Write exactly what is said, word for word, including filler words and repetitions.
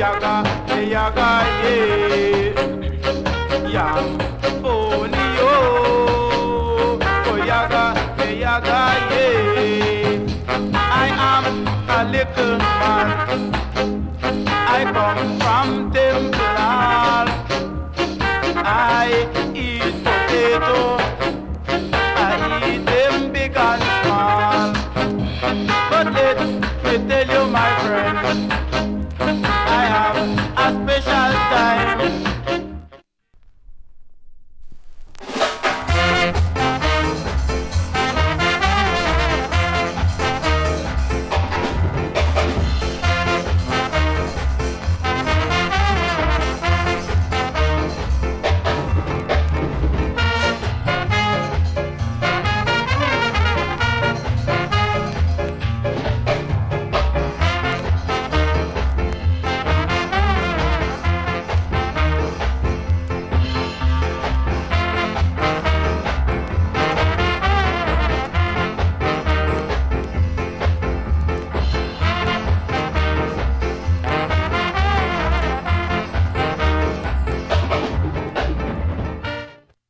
yaga, yaga, yeah. Yam folio, oh yaga, yaga, yeah. I am a little man. I come from Temple. I eat potato. I eat them big and small. But let me tell you.